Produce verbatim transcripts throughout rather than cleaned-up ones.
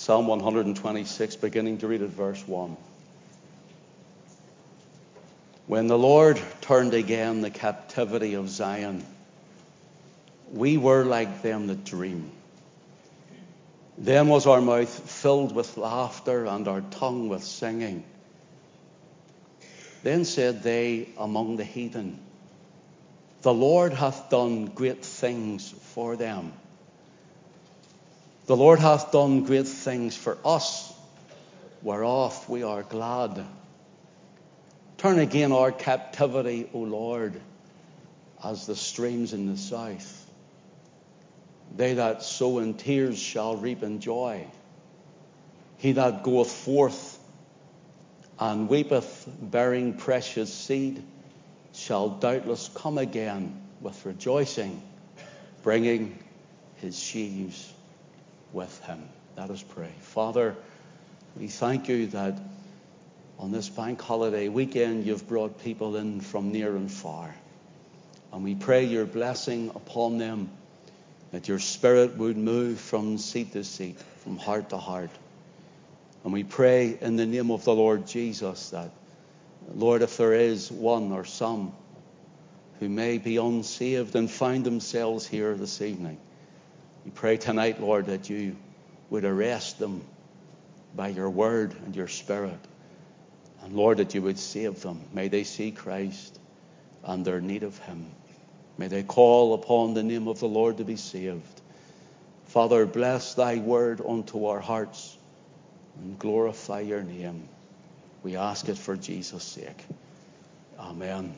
Psalm one twenty-six, beginning to read at verse one. When the Lord turned again the captivity of Zion, we were like them that dream. Then was our mouth filled with laughter and our tongue with singing. Then said they among the heathen, the Lord hath done great things for them. The Lord hath done great things for us, whereof we are glad. Turn again our captivity, O Lord, as the streams in the south. They that sow in tears shall reap in joy. He that goeth forth and weepeth, bearing precious seed, shall doubtless come again with rejoicing, bringing his sheaves with him. Let us pray. Father, we thank you that on this bank holiday weekend you've brought people in from near and far. And we pray your blessing upon them, that your Spirit would move from seat to seat, from heart to heart. And we pray in the name of the Lord Jesus that, Lord, if there is one or some who may be unsaved and find themselves here this evening, we pray tonight, Lord, that you would arrest them by your word and your Spirit. And Lord, that you would save them. May they see Christ and their need of him. May they call upon the name of the Lord to be saved. Father, bless thy word unto our hearts and glorify your name. We ask it for Jesus' sake. Amen.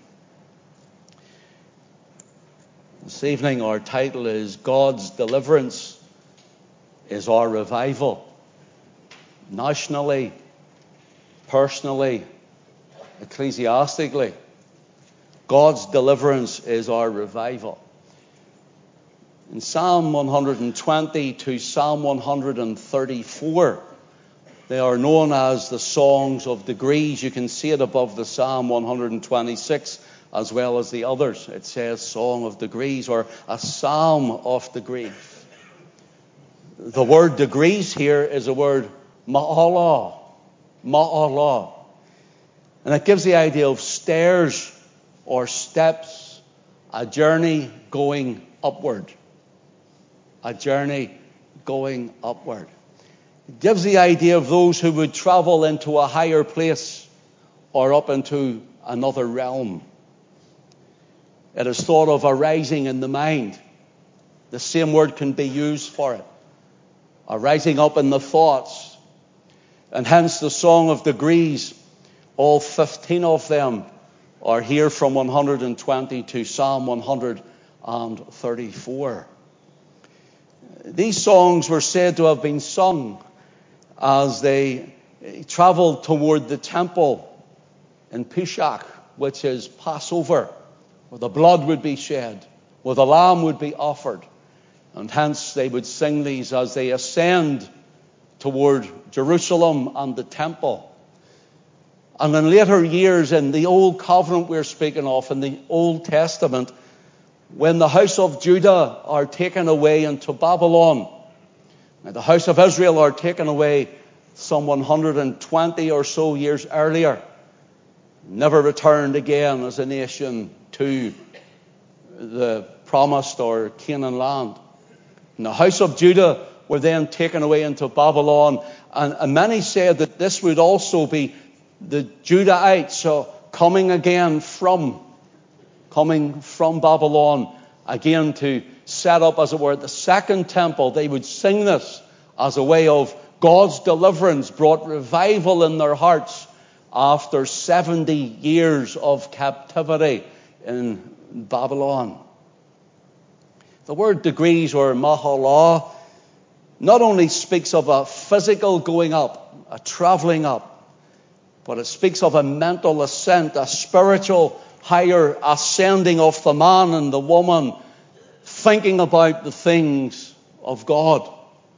This evening our title is God's Deliverance is Our Revival. Nationally, personally, ecclesiastically, God's deliverance is our revival. In Psalm one twenty to Psalm one thirty-four, they are known as the Songs of Degrees. You can see it above the Psalm one twenty-six as well as the others. It says Song of Degrees or a Psalm of Degrees. The word degrees here is a word ma'ala. Ma'ala. And it gives the idea of stairs or steps, a journey going upward. A journey going upward. It gives the idea of those who would travel into a higher place or up into another realm. It is thought of a rising in the mind. The same word can be used for it. A rising up in the thoughts. And hence the Song of Degrees, all fifteen of them are here from one twenty to Psalm one thirty-four. These songs were said to have been sung as they traveled toward the temple in Pesach, which is Passover, where the blood would be shed, where the lamb would be offered. And hence they would sing these as they ascend toward Jerusalem and the temple. And in later years, in the Old Covenant we're speaking of, in the Old Testament, when the house of Judah are taken away into Babylon, and the house of Israel are taken away some one hundred twenty or so years earlier, never returned again as a nation to the promised or Canaan land. And the house of Judah were then taken away into Babylon. And, and many said that this would also be the Judahites, so coming again from, coming from Babylon, again to set up, as it were, the second temple. They would sing this as a way of God's deliverance, brought revival in their hearts after seventy years of captivity in Babylon. The word degrees or mahalah not only speaks of a physical going up, a traveling up, but it speaks of a mental ascent, a spiritual higher ascending of the man and the woman, thinking about the things of God.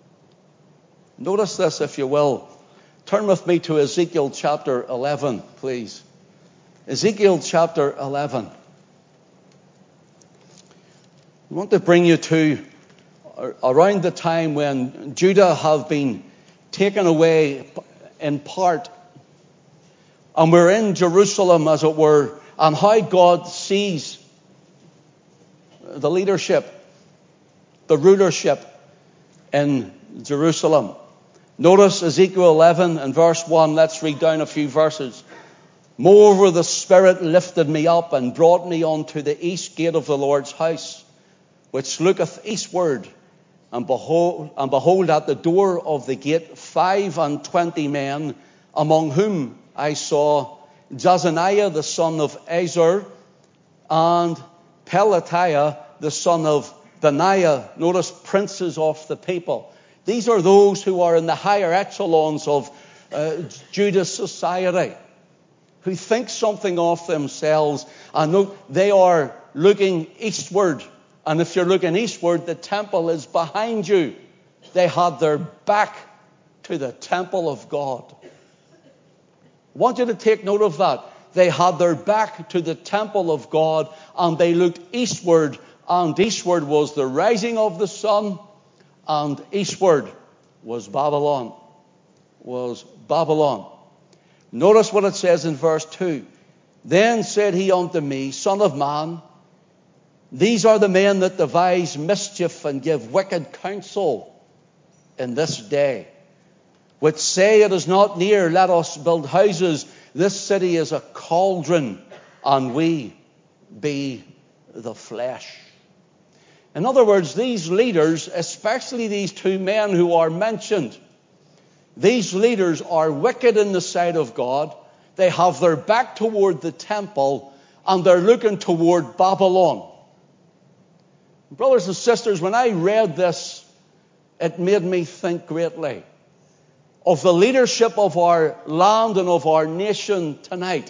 Notice this, if you will. Turn with me to Ezekiel chapter eleven, please. Ezekiel chapter eleven. I want to bring you to around the time when Judah have been taken away in part. And we're in Jerusalem, as it were, and how God sees the leadership, the rulership in Jerusalem. Notice Ezekiel eleven and verse one. Let's read down a few verses. Moreover, the Spirit lifted me up and brought me unto the east gate of the Lord's house, which looketh eastward. And behold, and behold, at the door of the gate five and twenty men, among whom I saw Jazaniah the son of Azur, and Pelatiah the son of Benaiah. Notice, princes of the people. These are those who are in the higher echelons of uh, Judah's society, who think something of themselves. And note, they are looking eastward. And if you're looking eastward, the temple is behind you. They had their back to the temple of God. I want you to take note of that. They had their back to the temple of God, and they looked eastward, and eastward was the rising of the sun, and eastward was Babylon. Was Babylon. Notice what it says in verse two. Then said he unto me, Son of man, these are the men that devise mischief and give wicked counsel in this day, which say it is not near, let us build houses. This city is a cauldron, and we be the flesh. In other words, these leaders, especially these two men who are mentioned, these leaders are wicked in the sight of God. They have their back toward the temple, and they're looking toward Babylon. Brothers and sisters, when I read this, it made me think greatly of the leadership of our land and of our nation tonight.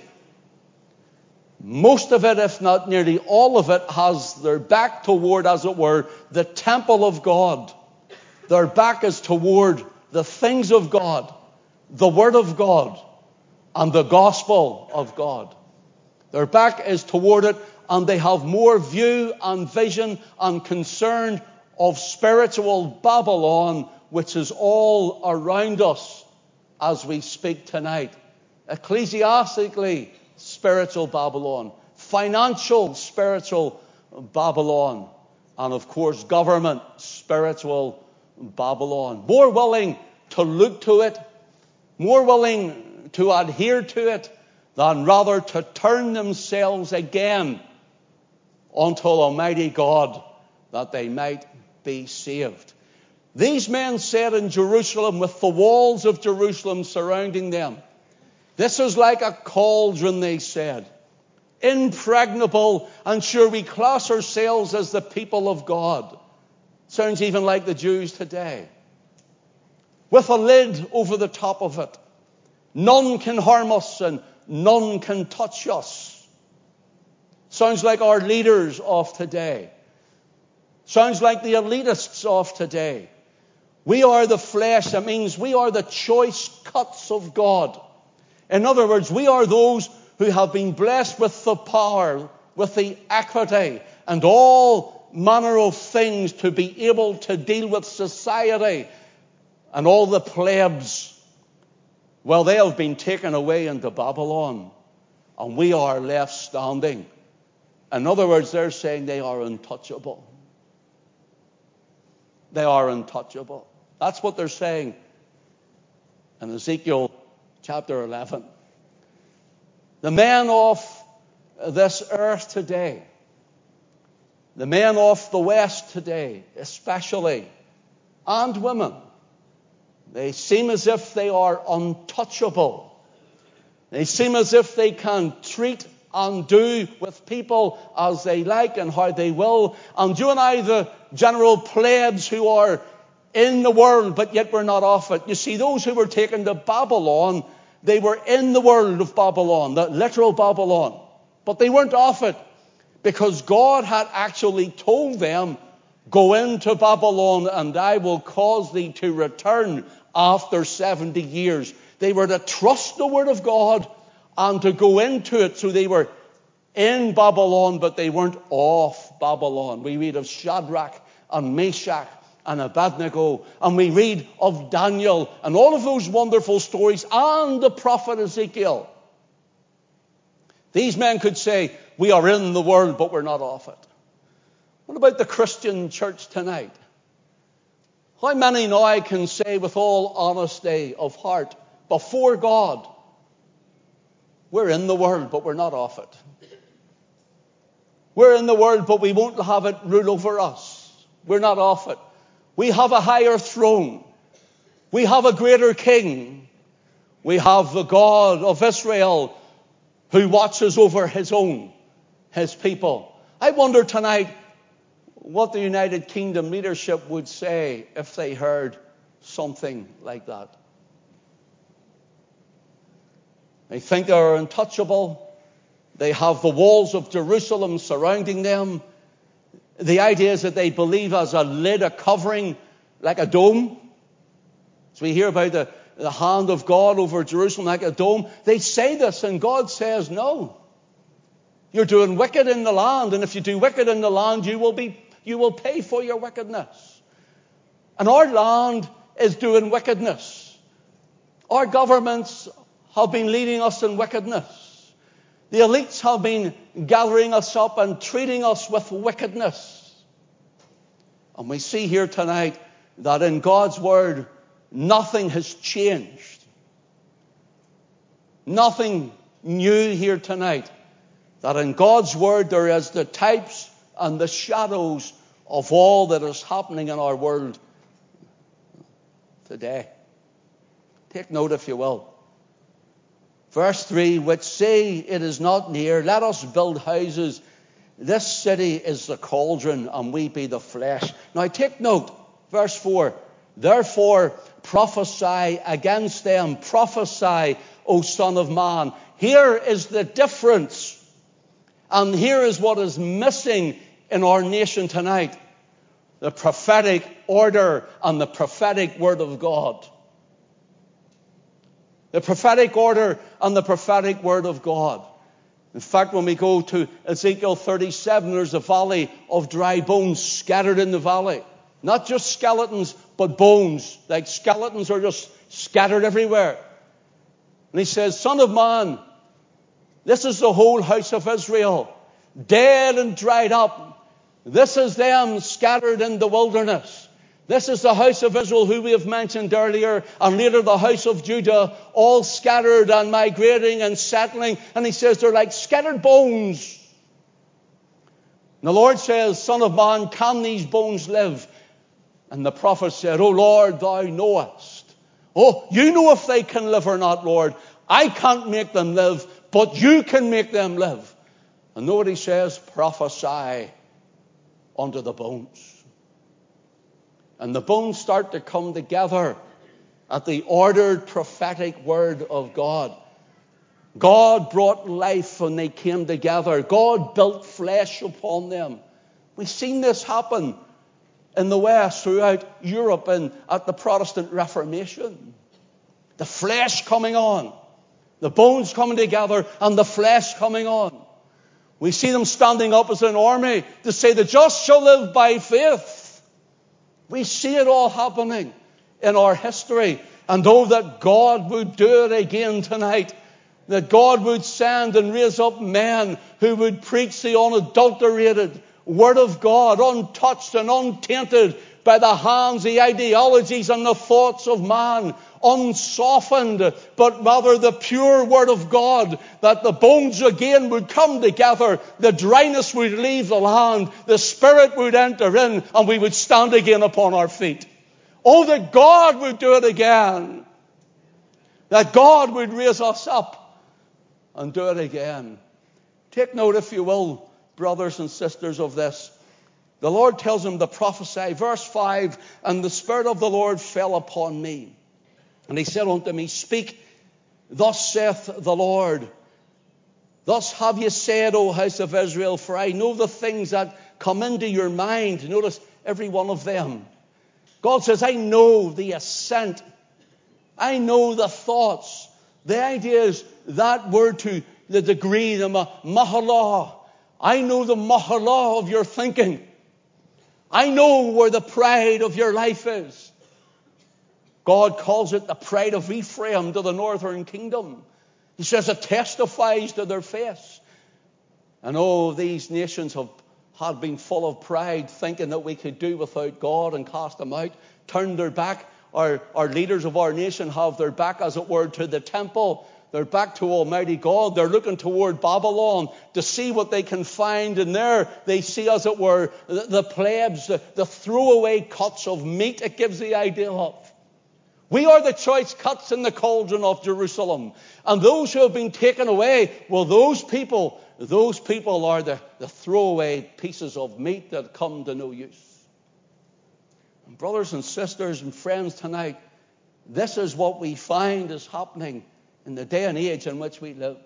Most of it, if not nearly all of it, has their back toward, as it were, the temple of God. Their back is toward the things of God, the Word of God, and the gospel of God. Their back is toward it, and they have more view and vision and concern of spiritual Babylon, which is all around us as we speak tonight. Ecclesiastically, spiritual Babylon. Financial, spiritual Babylon. And of course, government, spiritual Babylon. More willing to look to it, more willing to adhere to it, than rather to turn themselves again unto Almighty God, that they might be saved. These men said in Jerusalem, with the walls of Jerusalem surrounding them, this is like a cauldron, they said, impregnable, and sure we class ourselves as the people of God. Sounds even like the Jews today. With a lid over the top of it. None can harm us and none can touch us. Sounds like our leaders of today. Sounds like the elitists of today. We are the flesh. That means we are the choice cuts of God. In other words, we are those who have been blessed with the power, with the equity, and all manner of things to be able to deal with society and all the plebs. Well, they have been taken away into Babylon, and we are left standing. In other words, they're saying they are untouchable. They are untouchable. That's what they're saying in Ezekiel chapter eleven. The men of this earth today, the men of the West today, especially, and women, they seem as if they are untouchable. They seem as if they can treat and do with people as they like and how they will. And you and I, the general plebs who are in the world, but yet we're not of it. You see, those who were taken to Babylon, they were in the world of Babylon, the literal Babylon. But they weren't of it, because God had actually told them, go into Babylon and I will cause thee to return after seventy years. They were to trust the word of God and to go into it. So they were in Babylon, but they weren't of Babylon. We read of Shadrach and Meshach and Abednego, and we read of Daniel and all of those wonderful stories, and the prophet Ezekiel. These men could say, we are in the world, but we're not of it. What about the Christian church tonight? How many now can say with all honesty of heart, before God, we're in the world, but we're not of it? We're in the world, but we won't have it rule over us. We're not of it. We have a higher throne. We have a greater king. We have the God of Israel who watches over his own, his people. I wonder tonight what the United Kingdom leadership would say if they heard something like that. They think they are untouchable. They have the walls of Jerusalem surrounding them. The idea is that they believe as a lid, a covering, like a dome. So we hear about the, the hand of God over Jerusalem like a dome. They say this, and God says, no. You're doing wicked in the land, and if you do wicked in the land, you will be, you will pay for your wickedness. And our land is doing wickedness. Our governments have been leading us in wickedness. The elites have been gathering us up and treating us with wickedness. And we see here tonight that in God's word, nothing has changed. Nothing new here tonight. That in God's word there is the types and the shadows of all that is happening in our world today. Take note, if you will. Verse three, which say it is not near, let us build houses. This city is the cauldron, and we be the flesh. Now take note, verse four, therefore prophesy against them. Prophesy, O Son of Man. Here is the difference. And here is what is missing in our nation tonight. The prophetic order and the prophetic word of God. The prophetic order and the prophetic word of God. In fact, when we go to Ezekiel thirty-seven, there's a valley of dry bones scattered in the valley. Not just skeletons, but bones. Like skeletons are just scattered everywhere. And he says, Son of man, this is the whole house of Israel, dead and dried up. This is them scattered in the wilderness. This is the house of Israel who we have mentioned earlier, and later the house of Judah, all scattered and migrating and settling. And he says they're like scattered bones. And the Lord says, Son of man, can these bones live? And the prophet said, O Lord, thou knowest. Oh, you know if they can live or not, Lord. I can't make them live, but you can make them live. And know what he says? Prophesy unto the bones. And the bones start to come together at the ordered prophetic word of God. God brought life when they came together. God built flesh upon them. We've seen this happen in the West, throughout Europe, and at the Protestant Reformation. The flesh coming on. The bones coming together and the flesh coming on. We see them standing up as an army to say the just shall live by faith. We see it all happening in our history. And oh, that God would do it again tonight. That God would send and raise up men who would preach the unadulterated Word of God, untouched and untainted by the hands, the ideologies and the thoughts of man, unsoftened, but rather the pure Word of God, that the bones again would come together, the dryness would leave the land, the Spirit would enter in, and we would stand again upon our feet. Oh, that God would do it again. That God would raise us up and do it again. Take note, if you will, brothers and sisters, of this. The Lord tells him to prophesy. Verse five, and the Spirit of the Lord fell upon me. And he said unto me, Speak, thus saith the Lord. Thus have you said, O house of Israel, for I know the things that come into your mind. Notice every one of them. God says, I know the assent. I know the thoughts. The idea is that word to the degree, the mahalah. I know the mahalah of your thinking. I know where the pride of your life is. God calls it the pride of Ephraim to the northern kingdom. He says it testifies to their face. And oh, these nations have had been full of pride, thinking that we could do without God and cast them out, turned their back. Our, our leaders of our nation have their back, as it were, to the temple. They're back to Almighty God. They're looking toward Babylon to see what they can find. And there they see, as it were, the, the plebs, the, the throwaway cuts of meat it gives the idea of. We are the choice cuts in the cauldron of Jerusalem. And those who have been taken away, well, those people, those people are the, the throwaway pieces of meat that come to no use. And brothers and sisters and friends tonight, this is what we find is happening in the day and age in which we live.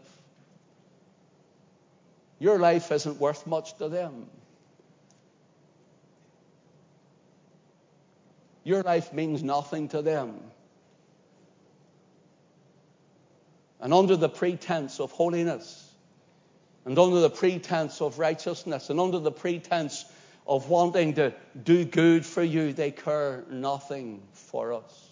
Your life isn't worth much to them. Your life means nothing to them. And under the pretense of holiness, and under the pretense of righteousness, and under the pretense of wanting to do good for you, they care nothing for us.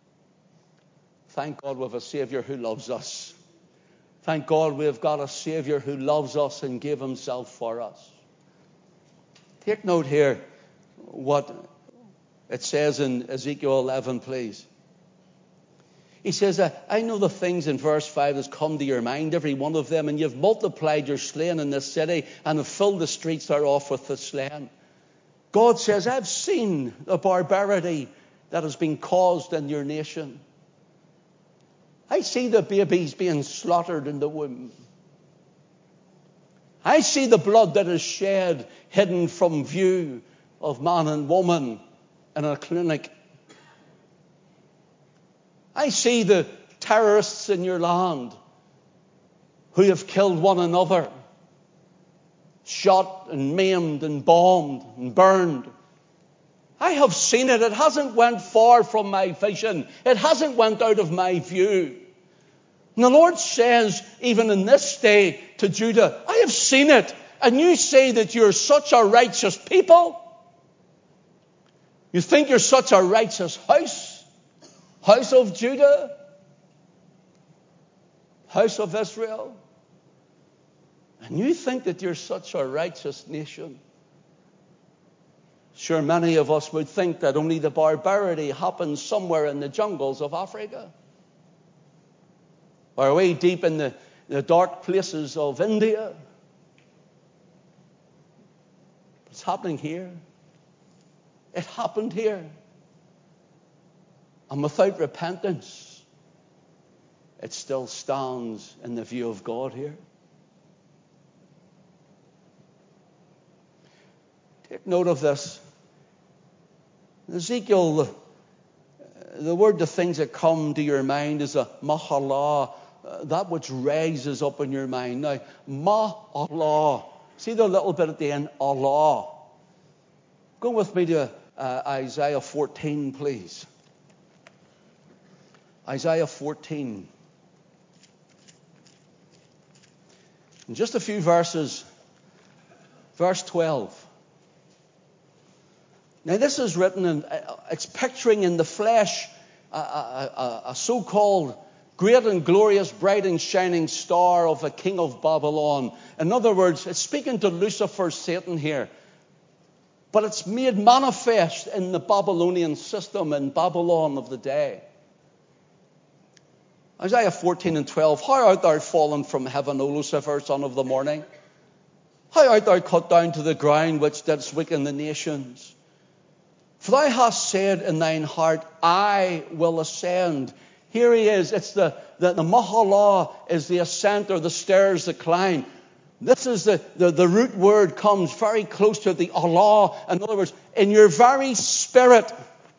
Thank God we have a Savior who loves us. Thank God we have got a Savior who loves us and gave himself for us. Take note here what it says in Ezekiel eleven, please. He says, I know the things in verse five that's come to your mind, every one of them, and you've multiplied your slain in this city and have filled the streets thereof with the slain. God says, I've seen the barbarity that has been caused in your nation. I see the babies being slaughtered in the womb. I see the blood that is shed, hidden from view of man and woman in a clinic. I see the terrorists in your land who have killed one another, shot and maimed and bombed and burned. I have seen it. It hasn't went far from my vision. It hasn't went out of my view. And the Lord says, even in this day to Judah, I have seen it. And you say that you're such a righteous people. You think you're such a righteous house. House of Judah. House of Israel. And you think that you're such a righteous nation. Sure, many of us would think that only the barbarity happens somewhere in the jungles of Africa. Or way deep in the, the dark places of India. It's happening here. It happened here. And without repentance, it still stands in the view of God here. Take note of this. Ezekiel, the word, the things that come to your mind is a mahalah, that which rises up in your mind. Now, ma-Allah, see the little bit at the end, Allah. Go with me to uh, Isaiah fourteen, please. Isaiah fourteen. In just a few verses, verse twelve. Now this is written, in, it's picturing in the flesh a, a, a, a so-called great and glorious, bright and shining star of a king of Babylon. In other words, it's speaking to Lucifer, Satan here. But it's made manifest in the Babylonian system in Babylon of the day. Isaiah fourteen and twelve. How art thou fallen from heaven, O Lucifer, son of the morning? How art thou cut down to the ground, which didst weaken the nations? For thou hast said in thine heart, I will ascend. Here he is. It's the, the, the mahalah is the ascent, or the stairs, the climb. This is the, the, the root word comes very close to the Allah. In other words, in your very spirit,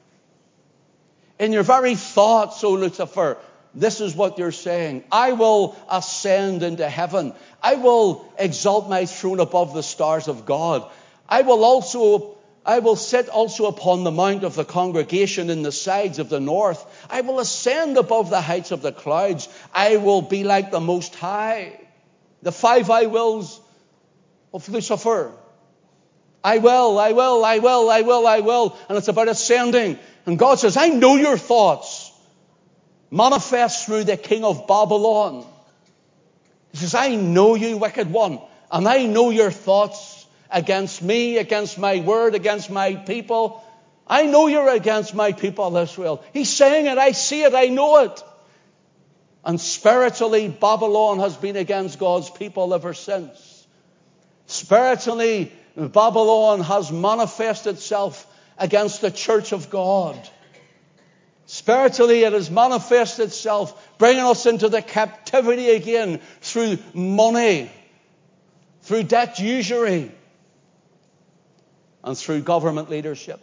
in your very thoughts, O Lucifer, this is what you're saying. I will ascend into heaven. I will exalt my throne above the stars of God. I will also I will sit also upon the mount of the congregation in the sides of the north. I will ascend above the heights of the clouds. I will be like the Most High. The five I wills of Lucifer. I will, I will, I will, I will, I will. And it's about ascending. And God says, I know your thoughts. Manifest through the king of Babylon. He says, I know you, wicked one. And I know your thoughts against me, against my word, against my people. I know you're against my people, Israel. He's saying it. I see it. I know it. And spiritually, Babylon has been against God's people ever since. Spiritually, Babylon has manifested itself against the church of God. Spiritually, it has manifested itself, bringing us into the captivity again through money, through debt usury, and through government leadership.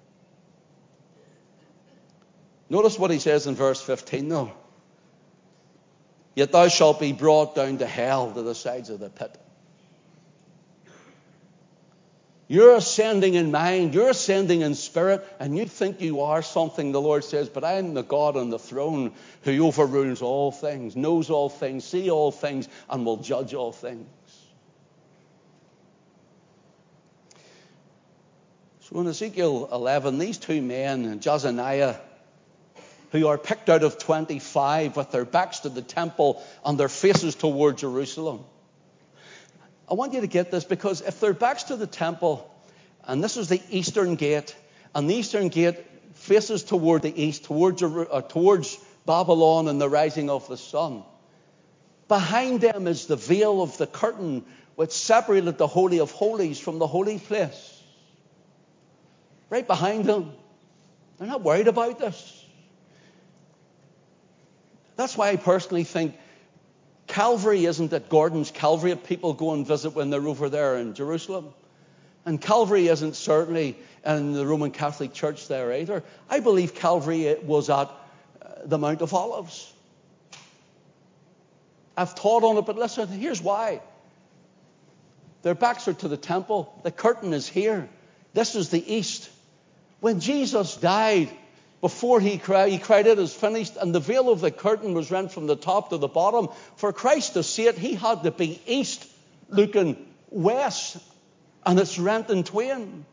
Notice what he says in verse fifteen, though. Yet thou shalt be brought down to hell, to the sides of the pit. You're ascending in mind, you're ascending in spirit, and you think you are something, the Lord says, but I am the God on the throne who overrules all things, knows all things, sees all things, and will judge all things. So in Ezekiel eleven, these two men, Jezaniah, who are picked out of twenty-five with their backs to the temple and their faces toward Jerusalem. I want you to get this, because if their backs to the temple, and this is the eastern gate, and the eastern gate faces toward the east, towards, uh, towards Babylon and the rising of the sun. Behind them is the veil of the curtain which separated the Holy of Holies from the holy place. Right behind them. They're not worried about this. That's why I personally think Calvary isn't at Gordon's Calvary that people go and visit when they're over there in Jerusalem. And Calvary isn't certainly in the Roman Catholic Church there either. I believe Calvary was at the Mount of Olives. I've taught on it, but listen, here's why. Their backs are to the temple. The curtain is here. This is the east. When Jesus died, before he cried, he cried, it is finished, and the veil of the curtain was rent from the top to the bottom. For Christ to see it, he had to be east looking west, and it's rent in twain.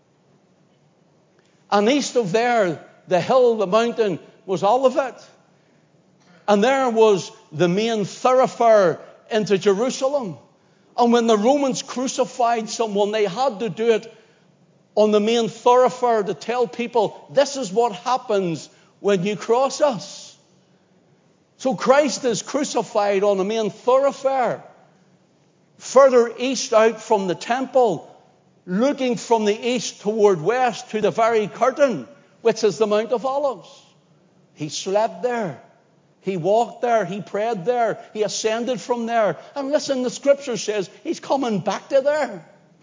And east of there, the hill, the mountain, was Olivet. And there was the main thoroughfare into Jerusalem. And when the Romans crucified someone, they had to do it on the main thoroughfare to tell people, this is what happens when you cross us. So Christ is crucified on the main thoroughfare, further east out from the temple, looking from the east toward west to the very curtain, which is the Mount of Olives. He slept there. He walked there. He prayed there. He ascended from there. And listen, the scripture says he's coming back to there.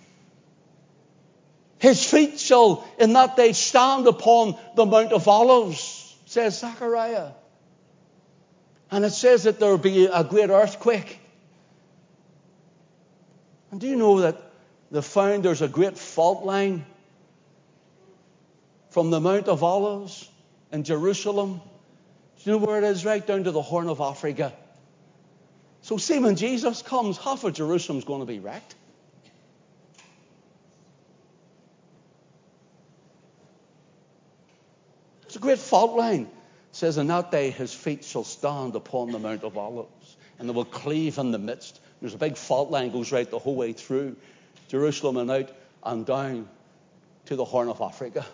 His feet shall in that day stand upon the Mount of Olives, says Zechariah. And it says that there will be a great earthquake. And do you know that they found there's a great fault line from the Mount of Olives in Jerusalem? Do you know where it is? Right down to the Horn of Africa. So see, when Jesus comes, half of Jerusalem's going to be wrecked. It's a great fault line. It says, in that day his feet shall stand upon the Mount of Olives, and they will cleave in the midst. There's a big fault line goes right the whole way through Jerusalem and out and down to the Horn of Africa.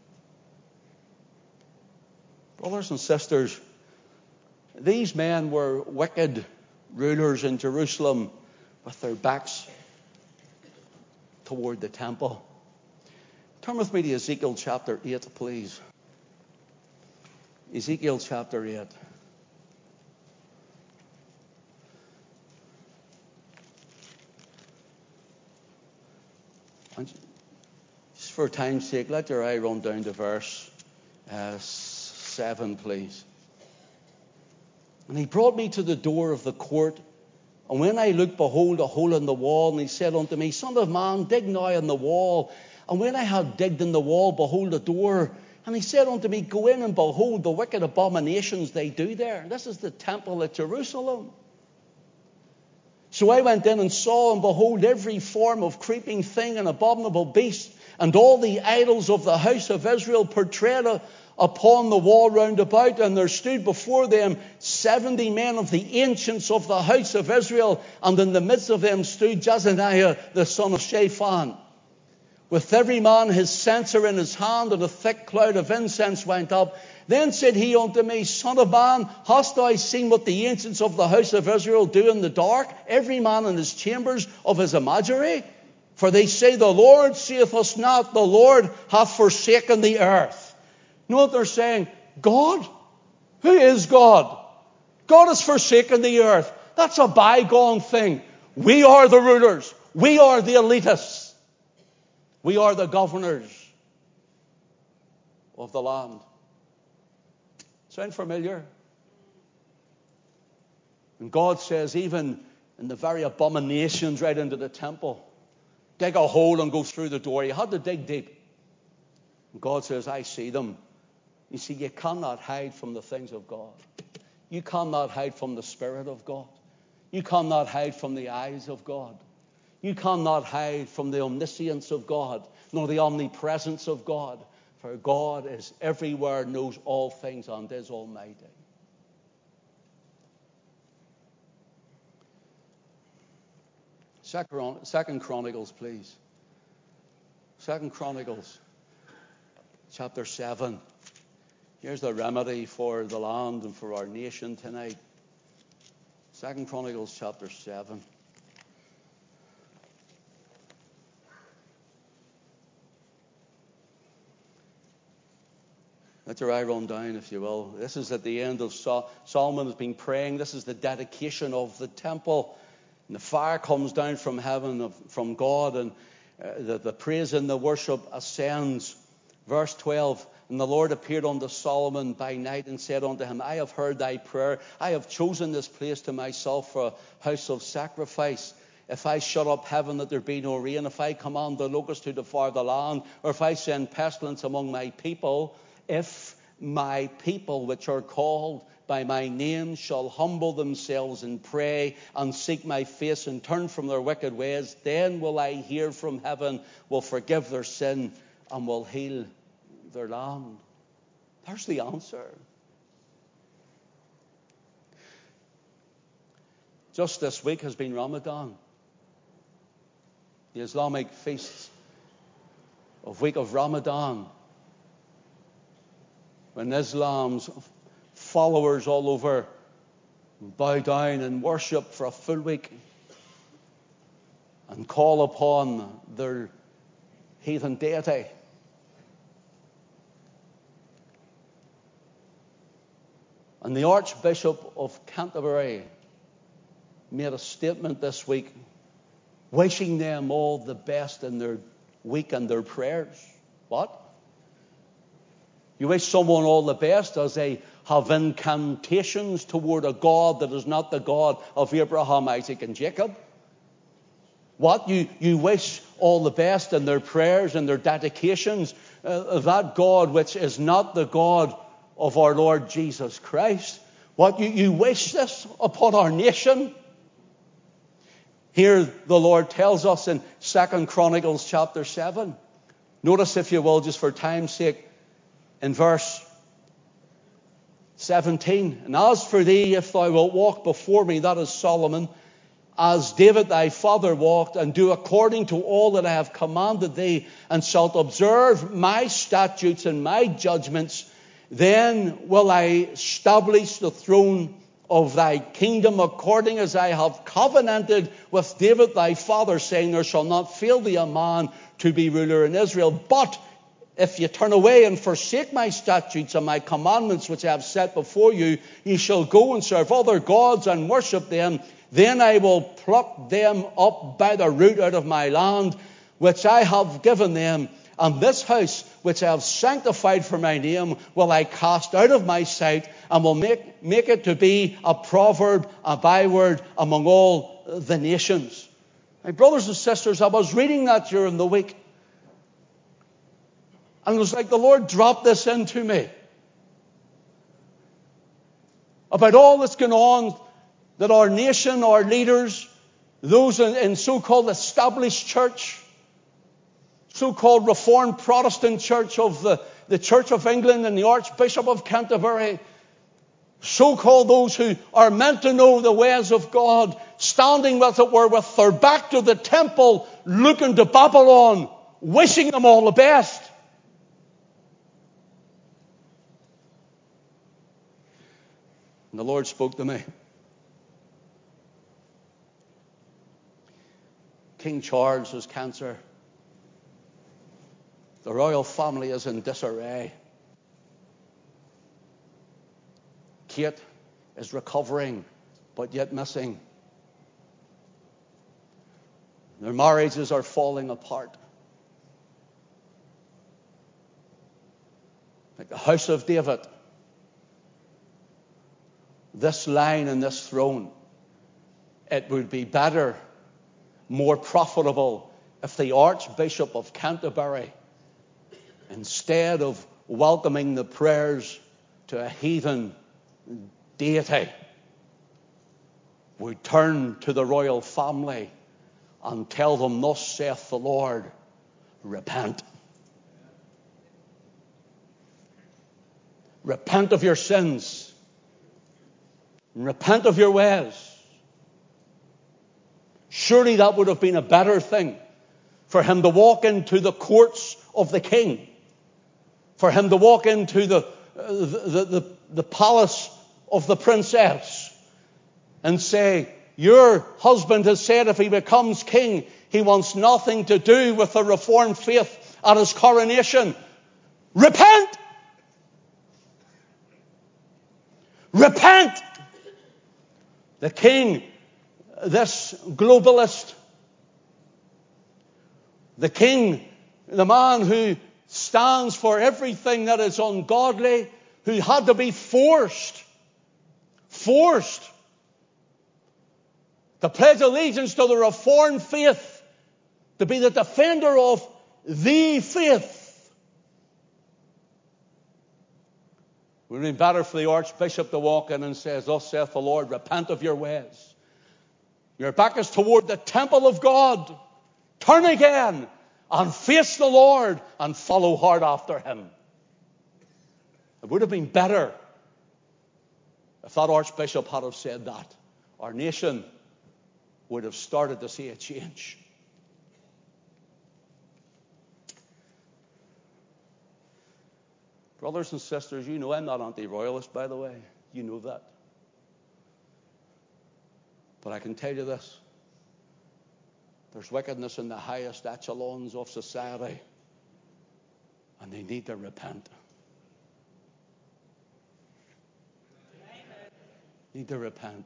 Brothers and sisters, these men were wicked rulers in Jerusalem with their backs toward the temple. Turn with me to Ezekiel chapter eight, please. Ezekiel chapter eight. And just for time's sake, let your eye run down to verse uh, seven, please. And he brought me to the door of the court. And when I looked, behold, a hole in the wall. And he said unto me, Son of man, dig now in the wall. And when I had digged in the wall, behold, a door. And he said unto me, Go in and behold the wicked abominations they do there. This is the temple at Jerusalem. So I went in and saw, and behold, every form of creeping thing and abominable beast, and all the idols of the house of Israel portrayed upon the wall round about. And there stood before them seventy men of the ancients of the house of Israel, and in the midst of them stood Jezaniah the son of Shaphan, with every man his censer in his hand, and a thick cloud of incense went up. Then said he unto me, Son of man, hast thou seen what the ancients of the house of Israel do in the dark, every man in his chambers of his imagery? For they say, The Lord saith us not, the Lord hath forsaken the earth. You know what they're saying? God? Who is God? God has forsaken the earth. That's a bygone thing. We are the rulers. We are the elitists. We are the governors of the land. Sound familiar? And God says, even in the very abominations right into the temple, dig a hole and go through the door. You had to dig deep. And God says, I see them. You see, you cannot hide from the things of God. You cannot hide from the Spirit of God. You cannot hide from the eyes of God. You cannot hide from the omniscience of God, nor the omnipresence of God. For God is everywhere, knows all things, and is almighty. Second Chronicles, please. Second Chronicles, chapter seven. Here's the remedy for the land and for our nation tonight. Second Chronicles, chapter seven. Let your eye run down, if you will. This is at the end of Sol- Solomon has been praying. This is the dedication of the temple. And the fire comes down from heaven, of, from God, and uh, the, the praise and the worship ascends. Verse twelve, And the Lord appeared unto Solomon by night and said unto him, I have heard thy prayer. I have chosen this place to myself for a house of sacrifice. If I shut up heaven that there be no rain, if I command the locusts to devour the land, or if I send pestilence among my people, if my people which are called by my name shall humble themselves and pray and seek my face and turn from their wicked ways, then will I hear from heaven, will forgive their sin, and will heal their land. There's the answer. Just this week has been Ramadan, the Islamic feast of week of Ramadan, when Islam's followers all over bow down and worship for a full week and call upon their heathen deity. And the Archbishop of Canterbury made a statement this week wishing them all the best in their week and their prayers. What? You wish someone all the best as they have incantations toward a God that is not the God of Abraham, Isaac, and Jacob? What? You, you wish all the best in their prayers and their dedications, uh, that God which is not the God of our Lord Jesus Christ? What? You, you wish this upon our nation? Here the Lord tells us in Second Chronicles chapter seven. Notice, if you will, just for time's sake, in verse seventeen, And as for thee, if thou wilt walk before me, that is Solomon, as David thy father walked, and do according to all that I have commanded thee, and shalt observe my statutes and my judgments, then will I establish the throne of thy kingdom according as I have covenanted with David thy father, saying, There shall not fail thee a man to be ruler in Israel. But if you turn away and forsake my statutes and my commandments which I have set before you, ye shall go and serve other gods and worship them. Then I will pluck them up by the root out of my land, which I have given them. And this house, which I have sanctified for my name, will I cast out of my sight, and will make, make it to be a proverb, a byword among all the nations. My brothers and sisters, I was reading that during the week, and it was like the Lord dropped this into me about all that's going on, that our nation, our leaders, those in, in so-called established church, so-called Reformed Protestant church of the, the Church of England and the Archbishop of Canterbury, so-called those who are meant to know the ways of God, standing, as it were, with their back to the temple, looking to Babylon, wishing them all the best. And the Lord spoke to me. King Charles has cancer. The royal family is in disarray. Kate is recovering, but yet missing. Their marriages are falling apart. Like the house of David, this line and this throne, it would be better, more profitable, if the Archbishop of Canterbury, instead of welcoming the prayers to a heathen deity, would turn to the royal family and tell them, thus saith the Lord, repent. Repent of your sins. Repent of your ways. Surely that would have been a better thing for him to walk into the courts of the king, for him to walk into the, uh, the, the, the palace of the princess and say, your husband has said if he becomes king, he wants nothing to do with the Reformed faith at his coronation. Repent! Repent! The king, this globalist, the king, the man who stands for everything that is ungodly, who had to be forced, forced to pledge allegiance to the Reformed faith, to be the defender of the faith. It would have been better for the Archbishop to walk in and say, thus saith the Lord, repent of your ways. Your back is toward the temple of God. Turn again and face the Lord and follow hard after him. It would have been better if that Archbishop had have said that. Our nation would have started to see a change. Brothers and sisters, you know I'm not anti-royalist, by the way. You know that. But I can tell you this. There's wickedness in the highest echelons of society, and they need to repent. Need to repent.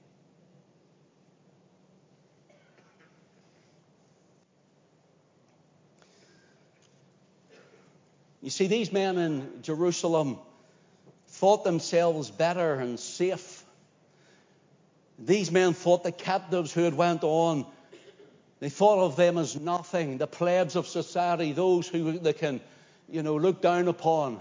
You see, these men in Jerusalem thought themselves better and safe. These men thought the captives who had went on, they thought of them as nothing, the plebs of society, those who they can, you know, look down upon.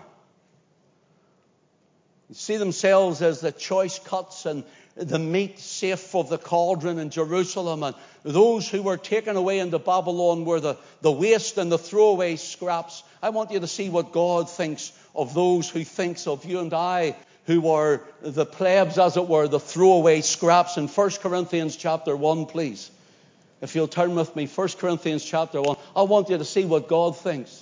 They see themselves as the choice cuts and the meat safe of the cauldron in Jerusalem, and those who were taken away into Babylon were the, the waste and the throwaway scraps. I want you to see what God thinks of those who thinks of you and I, who are the plebs, as it were, the throwaway scraps. In First Corinthians chapter one, please. If you'll turn with me, First Corinthians chapter one. I want you to see what God thinks.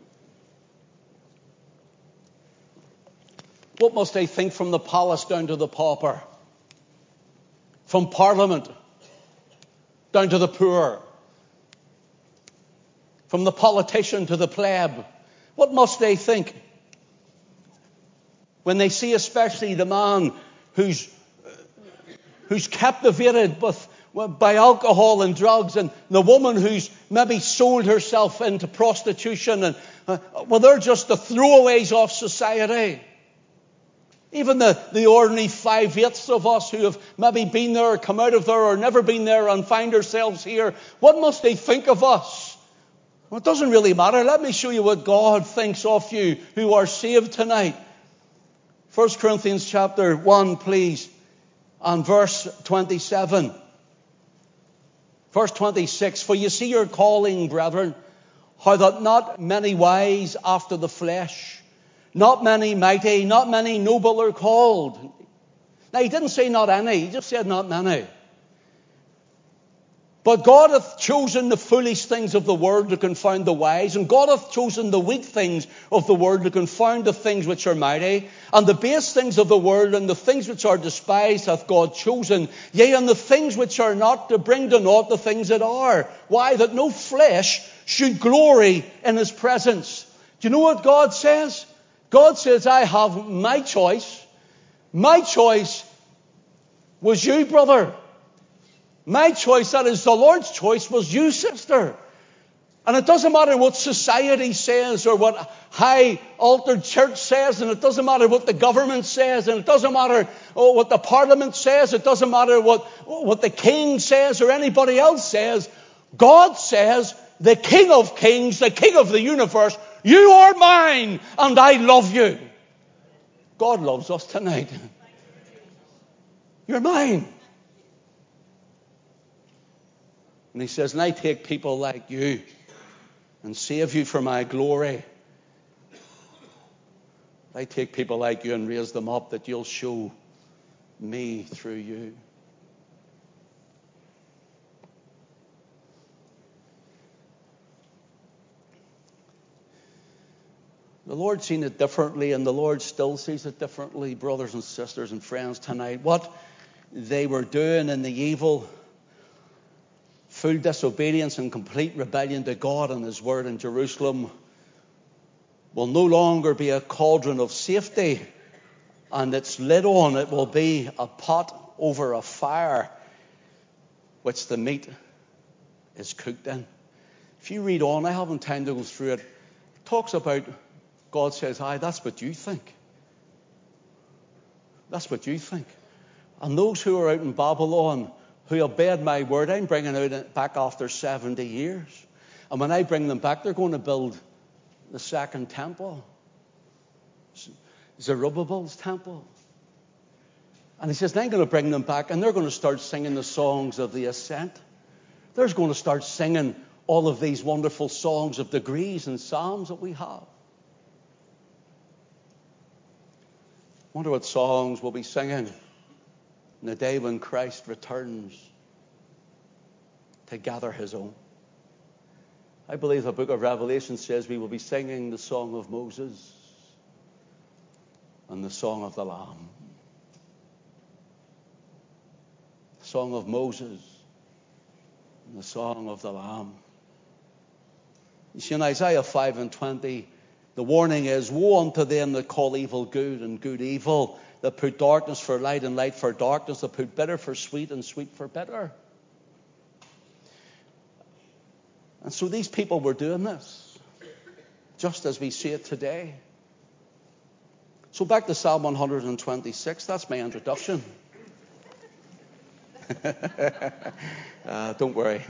What must they think from the palace down to the pauper? From Parliament down to the poor? From the politician to the pleb? What must they think when they see especially the man who's who's captivated with, by alcohol and drugs, and the woman who's maybe sold herself into prostitution, and uh, well, they're just the throwaways of society. Even the, the ordinary five-eighths of us who have maybe been there or come out of there or never been there and find ourselves here, what must they think of us? Well, it doesn't really matter. Let me show you what God thinks of you who are saved tonight. First Corinthians chapter one, please, and verse twenty-seven. Verse twenty-six, for you see your calling, brethren, how that not many wise after the flesh, not many mighty, not many noble are called. Now, he didn't say not any, he just said not many. But God hath chosen the foolish things of the world to confound the wise, and God hath chosen the weak things of the world to confound the things which are mighty, and the base things of the world and the things which are despised hath God chosen, yea, and the things which are not, to bring to naught the things that are. Why? That no flesh should glory in his presence. Do you know what God says? God says, I have my choice. My choice was you, brother. My choice, that is the Lord's choice, was you, sister. And it doesn't matter what society says or what high altered church says, and it doesn't matter what the government says, and it doesn't matter oh, what the parliament says, it doesn't matter what, what the king says or anybody else says. God says, the King of Kings, the King of the universe, you are mine, and I love you. God loves us tonight. You're mine. And he says, and I take people like you and save you for my glory. I take people like you and raise them up that you'll show me through you. The Lord seen it differently, and the Lord still sees it differently, brothers and sisters and friends, tonight. What they were doing in the evil, full disobedience and complete rebellion to God and his word in Jerusalem will no longer be a cauldron of safety, and its lid on it will be a pot over a fire which the meat is cooked in. If you read on, I haven't time to go through it, it talks about, God says, aye, that's what you think. That's what you think. And those who are out in Babylon who obeyed my word, I'm bringing out back after seventy years. And when I bring them back, they're going to build the second temple, Zerubbabel's temple. And he says, I'm going to bring them back, and they're going to start singing the songs of the ascent. They're going to start singing all of these wonderful songs of degrees and psalms that we have. I wonder what songs we'll be singing in the day when Christ returns to gather his own. I believe the book of Revelation says we will be singing the song of Moses and the song of the Lamb. The song of Moses and the song of the Lamb. You see, in Isaiah five and twenty, the warning is, woe unto them that call evil good and good evil, that put darkness for light and light for darkness, that put bitter for sweet and sweet for bitter. And so these people were doing this, just as we see it today. So back to Psalm one hundred twenty-six. That's my introduction. uh, don't worry.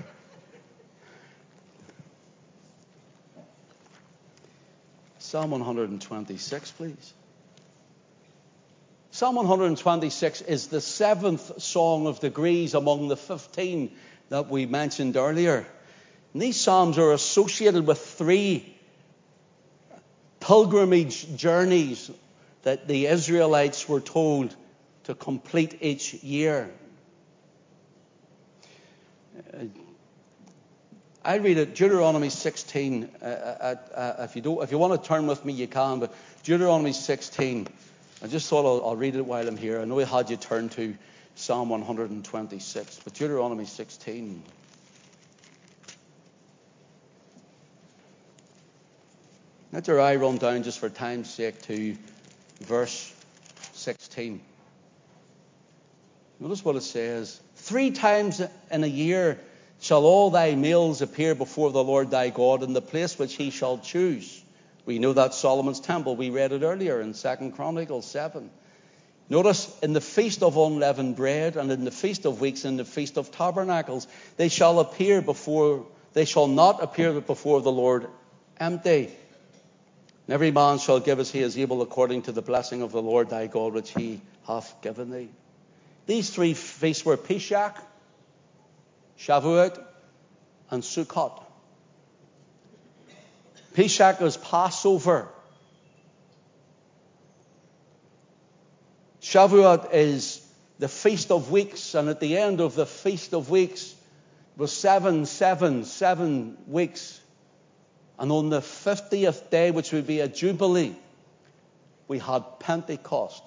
Psalm one hundred twenty-six, please. Psalm one hundred twenty-six is the seventh song of degrees among the fifteen that we mentioned earlier. And these psalms are associated with three pilgrimage journeys that the Israelites were told to complete each year. Uh, I read it, Deuteronomy sixteen. Uh, uh, uh, if you don't, if you want to turn with me, you can. But Deuteronomy sixteen. I just thought I'll, I'll read it while I'm here. I know I had you turn to Psalm one hundred twenty-six, but Deuteronomy sixteen. Let your eye run down, just for time's sake, to verse sixteen. Notice what it says. Three times in a year shall all thy males appear before the Lord thy God in the place which he shall choose. We know that's Solomon's temple. We read it earlier in Second Chronicles seven. Notice, in the feast of unleavened bread, and in the feast of weeks, and in the feast of tabernacles, they shall appear before, they shall not appear before the Lord empty. And every man shall give as he is able, according to the blessing of the Lord thy God, which he hath given thee. These three feasts were Pesach, Shavuot, and Sukkot. Pesach is Passover. Shavuot is the Feast of Weeks, and at the end of the Feast of Weeks was seven, seven, seven weeks. And on the fiftieth day, which would be a Jubilee, we had Pentecost.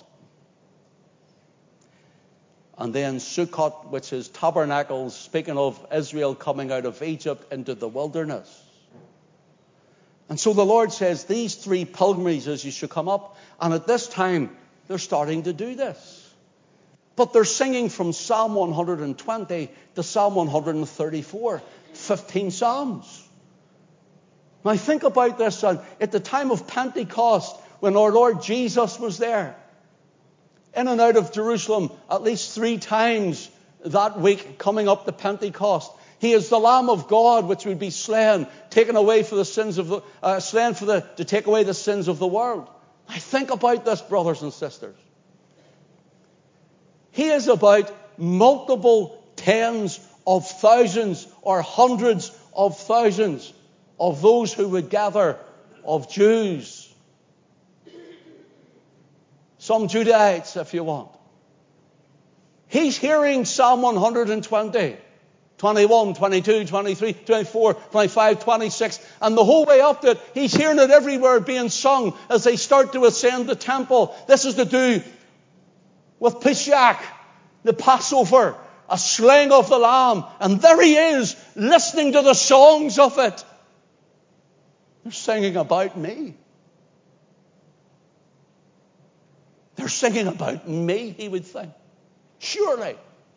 And then Sukkot, which is Tabernacles, speaking of Israel coming out of Egypt into the wilderness. And so the Lord says, these three pilgrimages you should come up. And at this time, they're starting to do this. But they're singing from Psalm one hundred twenty to Psalm one hundred thirty-four. fifteen Psalms. Now think about this, son. At the time of Pentecost, when our Lord Jesus was there, in and out of Jerusalem at least three times that week coming up to Pentecost. He is the Lamb of God which would be slain, taken away for the sins of the uh, slain for the to take away the sins of the world. I think about this, brothers and sisters. He is about multiple tens of thousands or hundreds of thousands of those who would gather, of Jews. Some Judaites, if you want. He's hearing Psalm one hundred twenty, twenty-one, twenty-two, twenty-three, twenty-four, twenty-five, twenty-six, and the whole way up to it, he's hearing it everywhere being sung as they start to ascend the temple. This is to do with Pesach, the Passover, a slaying of the Lamb, and there he is, listening to the songs of it. They're singing about me. They're singing about me, he would think. Surely.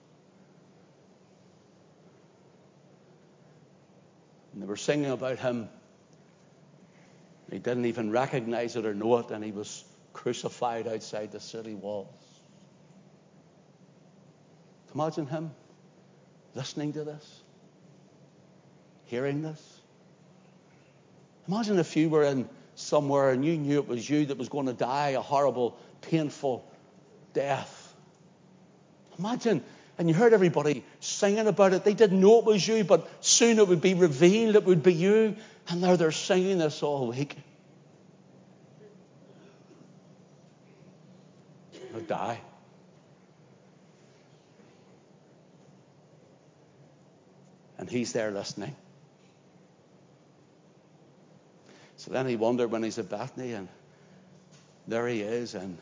And they were singing about him. He didn't even recognize it or know it, and he was crucified outside the city walls. Imagine him listening to this, hearing this. Imagine if you were in somewhere and you knew it was you that was going to die a horrible, painful death. Imagine, and you heard everybody singing about it. They didn't know it was you, but soon it would be revealed it would be you. And now they're singing this all week. You'll die. And he's there listening. So then he wondered when he's at Bethany, and there he is, and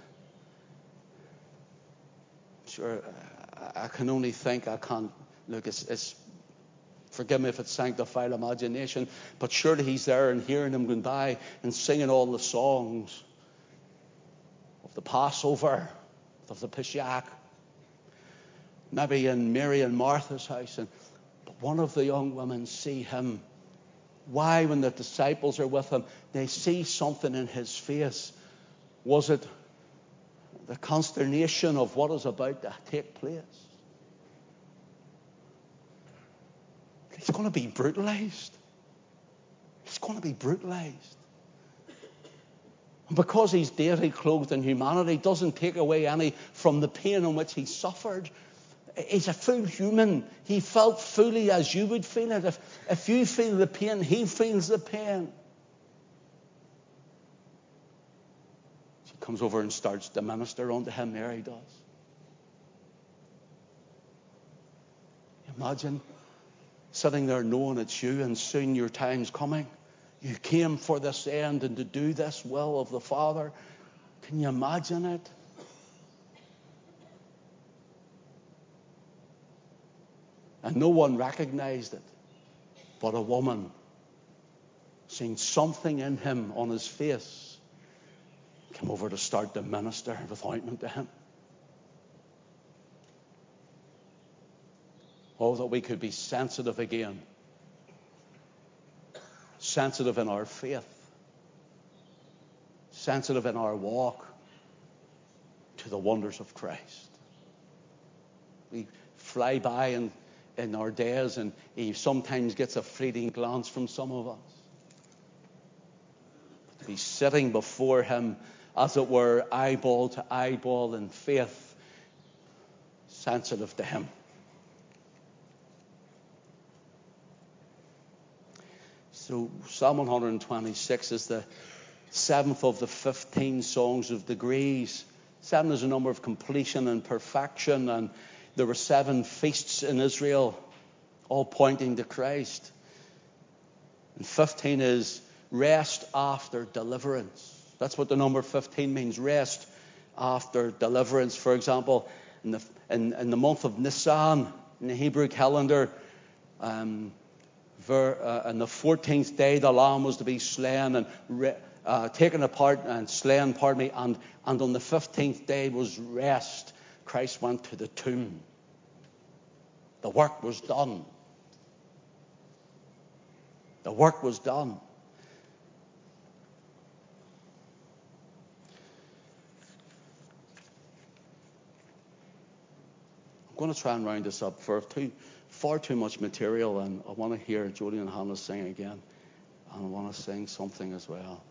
sure, I can only think, I can't, look, it's, it's, forgive me if it's sanctified imagination, but surely he's there and hearing him going by and singing all the songs of the Passover, of the Pesach, maybe in Mary and Martha's house, and but one of the young women see him. Why, when the disciples are with him, they see something in his face? Was it the consternation of what is about to take place? He's going to be brutalized. He's going to be brutalized. And because he's deity clothed in humanity, doesn't take away any from the pain in which he suffered. He's a full human. He felt fully as you would feel it. If, if you feel the pain, he feels the pain. She comes over and starts to minister unto him. Mary does. Imagine sitting there knowing it's you, and soon your time's coming. You came for this end and to do this will of the Father. Can you imagine it? And no one recognized it, but a woman, seeing something in him on his face, came over to start to minister with ointment to him. Oh, that we could be sensitive again. Sensitive in our faith. Sensitive in our walk to the wonders of Christ. We fly by and in our days, and he sometimes gets a fleeting glance from some of us. But to be sitting before him, as it were, eyeball to eyeball in faith, sensitive to him. So Psalm one twenty-six is the seventh of the fifteen songs of degrees. Seven is a number of completion and perfection, and there were seven feasts in Israel, all pointing to Christ. And fifteen is rest after deliverance. That's what the number fifteen means, rest after deliverance. For example, in the, in, in the month of Nisan, in the Hebrew calendar, um, ver, uh, on the fourteenth day, the lamb was to be slain and re, uh, taken apart and slain, pardon me, and, and on the fifteenth day was rest. Christ went to the tomb. The work was done. The work was done. I'm going to try and round this up for too, far too much material, and I want to hear Jody and Hannah sing again, and I want to sing something as well.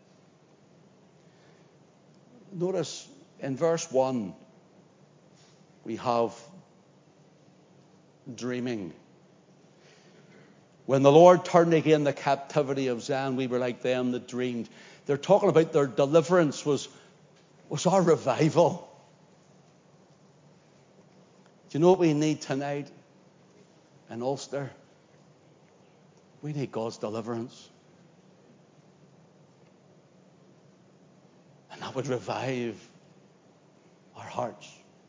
Notice in verse one, we have dreaming. When the Lord turned again the captivity of Zion, we were like them that dreamed. They're talking about their deliverance was, was our revival. Do you know what we need tonight in Ulster? We need God's deliverance. And that would revive our hearts.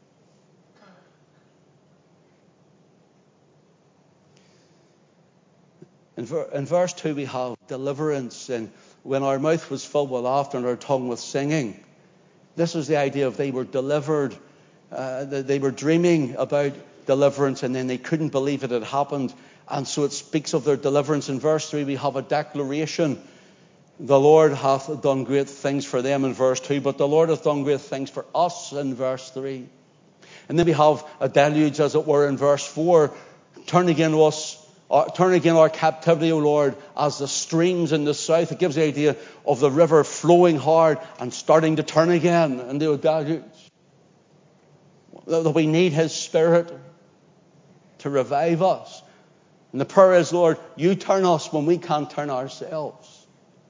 In, ver- in verse two we have deliverance, and when our mouth was filled with laughter and our tongue with singing. This is the idea of they were delivered. Uh, they were dreaming about deliverance, and then they couldn't believe it had happened. And so it speaks of their deliverance. In verse three we have a declaration. The Lord hath done great things for them in verse two, but the Lord hath done great things for us in verse three. And then we have a deluge, as it were, in verse four. Turn again to us. Uh, turn again our captivity, O Lord, as the streams in the south. It gives the idea of the river flowing hard and starting to turn again. And the deluge. That we need His Spirit to revive us. And the prayer is, Lord, you turn us when we can't turn ourselves.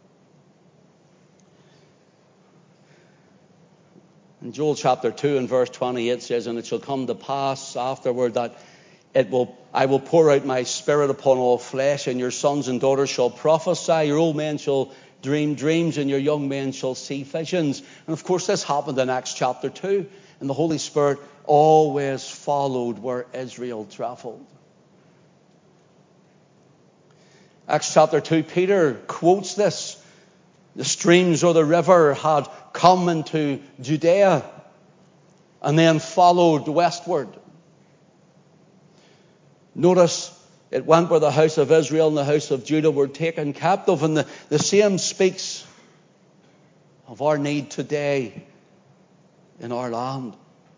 In Joel chapter two and verse twenty-eight says, and it shall come to pass afterward that it will, I will pour out my Spirit upon all flesh, and your sons and daughters shall prophesy, your old men shall dream dreams, and your young men shall see visions. And of course this happened in Acts chapter two. And the Holy Spirit always followed where Israel traveled. Acts chapter two, Peter quotes this. The streams or the river had come into Judea and then followed westward. Notice it went where the house of Israel and the house of Judah were taken captive. And the, the same speaks of our need today in our land.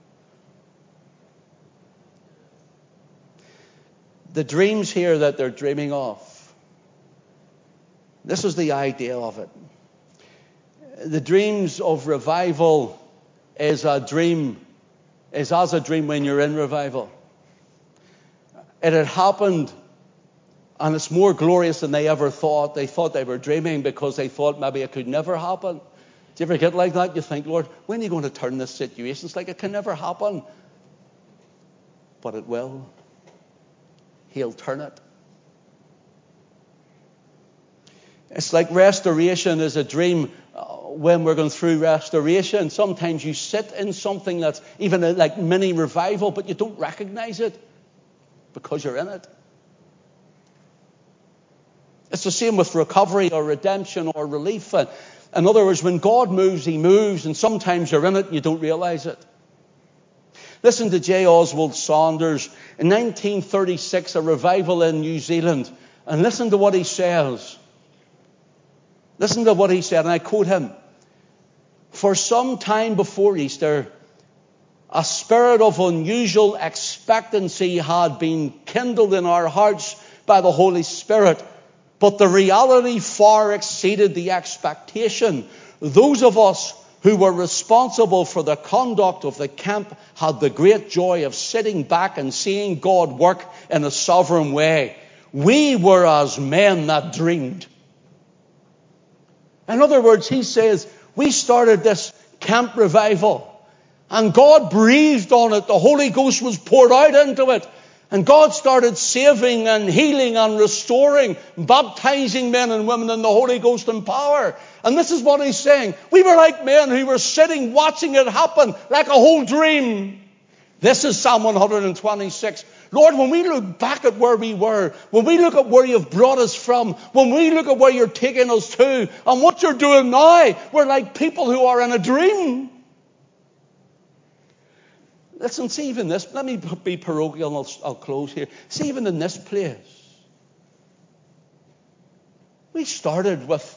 The dreams here that they're dreaming of, this is the idea of it. The dreams of revival is a dream, is as a dream when you're in revival. It had happened, and it's more glorious than they ever thought. They thought they were dreaming because they thought maybe it could never happen. Do you ever get like that? You think, Lord, when are you going to turn this situation? It's like it can never happen. But it will. He'll turn it. It's like restoration is a dream uh, when we're going through restoration. Sometimes you sit in something that's even a, like mini revival, but you don't recognize it because you're in it. It's the same with recovery or redemption or relief. And in other words, when God moves, He moves, and sometimes you're in it and you don't realize it. Listen to J. Oswald Saunders. In nineteen thirty-six, a revival in New Zealand. And listen to what he says. Listen to what he said, and I quote him. For some time before Easter, a spirit of unusual expectancy had been kindled in our hearts by the Holy Spirit. But the reality far exceeded the expectation. Those of us who were responsible for the conduct of the camp had the great joy of sitting back and seeing God work in a sovereign way. We were as men that dreamed. In other words, he says, we started this camp revival. And God breathed on it. The Holy Ghost was poured out into it. And God started saving and healing and restoring, baptizing men and women in the Holy Ghost and power. And this is what he's saying. We were like men who were sitting, watching it happen, like a whole dream. This is Psalm one hundred twenty-six. Lord, when we look back at where we were, when we look at where you've brought us from, when we look at where you're taking us to, and what you're doing now, we're like people who are in a dream. Listen, see even this, let me be parochial and I'll, I'll close here. See even in this place, we started with,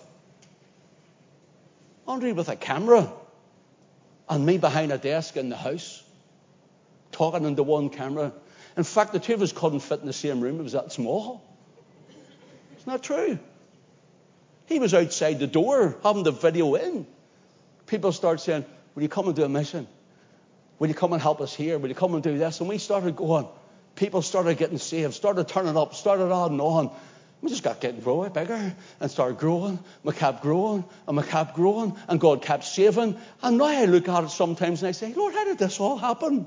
Andre with a camera and me behind a desk in the house, talking into one camera. In fact, the two of us couldn't fit in the same room. It was that small. It's not true. He was outside the door having the video in. People started saying, will you come and do a mission? Will you come and help us here? Will you come and do this? And we started going. People started getting saved, started turning up, started on and on. We just got getting growing bigger and started growing. We kept growing and we kept growing and God kept saving. And now I look at it sometimes and I say, Lord, how did this all happen?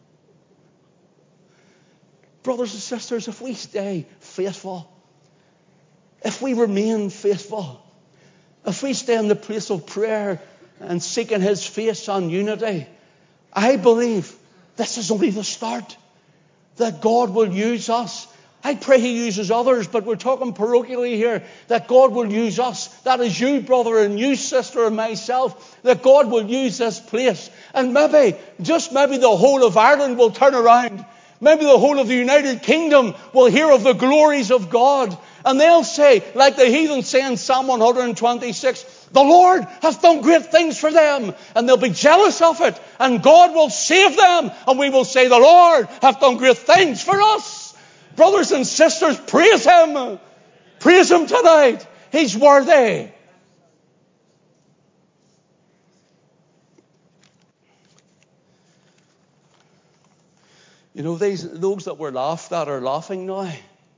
Brothers and sisters, if we stay faithful, if we remain faithful, if we stay in the place of prayer and seeking his face and unity, I believe this is only the start. That God will use us. I pray he uses others, but we're talking parochially here. That God will use us. That is you, brother, and you, sister, and myself. That God will use this place. And maybe, just maybe the whole of Ireland will turn around. Maybe the whole of the United Kingdom will hear of the glories of God. And they'll say, like the heathen say in Psalm one hundred twenty-six, the Lord hath done great things for them. And they'll be jealous of it. And God will save them. And we will say, the Lord hath done great things for us. Brothers and sisters, praise him. Praise him tonight. He's worthy. You know, these, those that were laughed at are laughing now.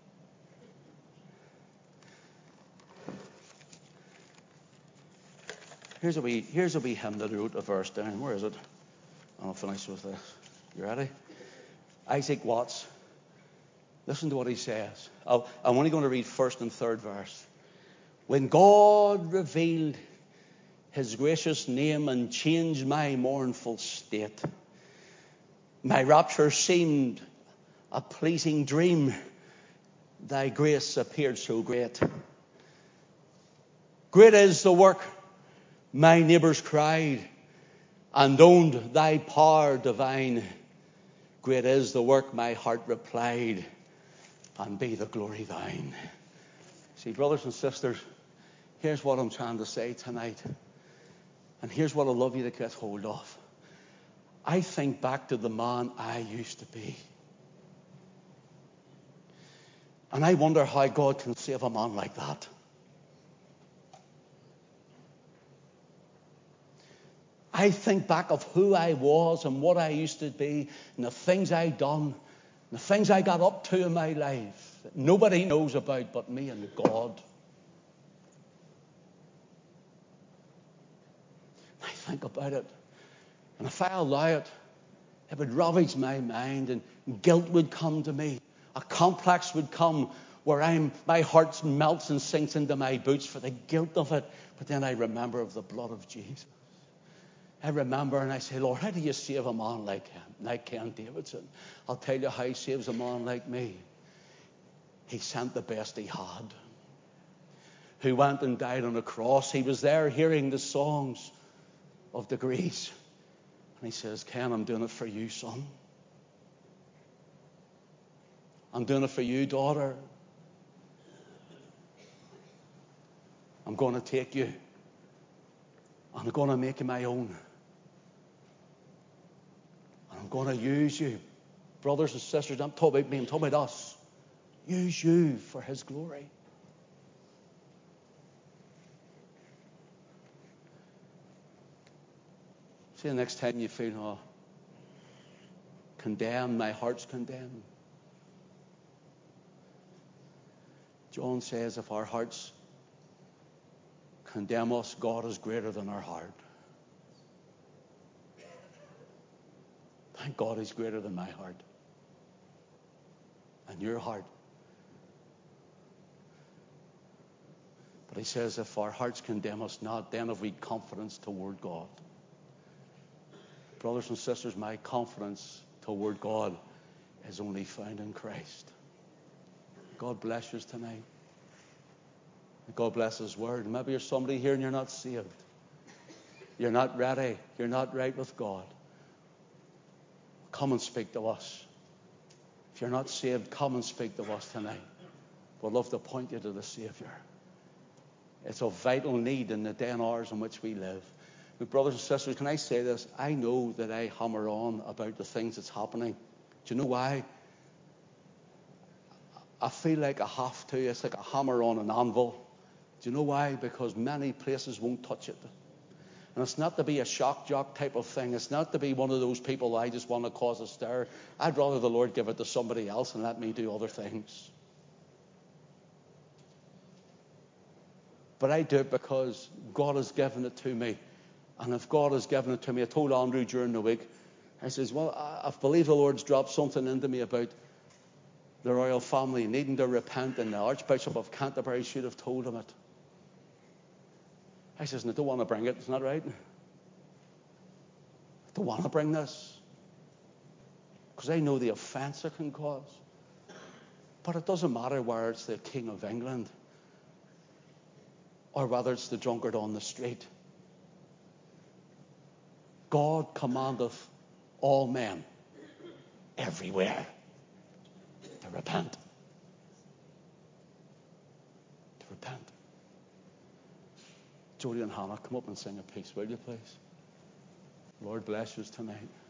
Here's a wee, here's a wee hymn that I wrote a verse down. Where is it? I'll finish with this. You ready? Isaac Watts. Listen to what he says. I'll, I'm only going to read first and third verse. When God revealed his gracious name and changed my mournful state, my rapture seemed a pleasing dream. Thy grace appeared so great. Great is the work, my neighbours cried, and owned thy power divine. Great is the work, my heart replied, and be the glory thine. See, brothers and sisters, here's what I'm trying to say tonight. And here's what I love you to get hold of. I think back to the man I used to be. And I wonder how God can save a man like that. I think back of who I was and what I used to be and the things I'd done, the things I got up to in my life that nobody knows about but me and God. I think about it. And if I allow it, it would ravage my mind and guilt would come to me. A complex would come where I'm, my heart melts and sinks into my boots for the guilt of it. But then I remember of the blood of Jesus. I remember and I say, Lord, how do you save a man like him, like Ken Davidson? I'll tell you how he saves a man like me. He sent the best he had. Who went and died on a cross. He was there hearing the songs of the grace. And he says, Ken, I'm doing it for you, son. I'm doing it for you, daughter. I'm going to take you. I'm going to make you my own. And I'm going to use you. Brothers and sisters, I'm talking about me, I'm talking about us. Use you for his glory. See, the next time you feel, oh, condemned, my heart's condemned. John says if our hearts condemn us, God is greater than our heart. Thank God He's greater than my heart and your heart. But He says, if our hearts condemn us not, then have we confidence toward God. Brothers and sisters, my confidence toward God is only found in Christ. God bless you tonight. God bless His word. Maybe you're somebody here and you're not saved. You're not ready. You're not right with God. Come and speak to us. If you're not saved, come and speak to us tonight. We'd love to point you to the Savior. It's a vital need in the day and hours in which we live. But brothers and sisters, can I say this? I know that I hammer on about the things that's happening. Do you know why? I feel like I have to. It's like a hammer on an anvil. Do you know why? Because many places won't touch it. And it's not to be a shock jock type of thing. It's not to be one of those people I just want to cause a stir. I'd rather the Lord give it to somebody else and let me do other things. But I do it because God has given it to me. And if God has given it to me, I told Andrew during the week, I says, well, I, I believe the Lord's dropped something into me about the royal family needing to repent, and the Archbishop of Canterbury should have told him it. I says, I don't want to bring it. Isn't that right? I don't want to bring this. Because I know the offence it can cause. But it doesn't matter whether it's the King of England or whether it's the drunkard on the street. God commandeth all men everywhere to repent. To repent. Jody and Hannah, come up and sing a piece, will you please? Lord bless you tonight.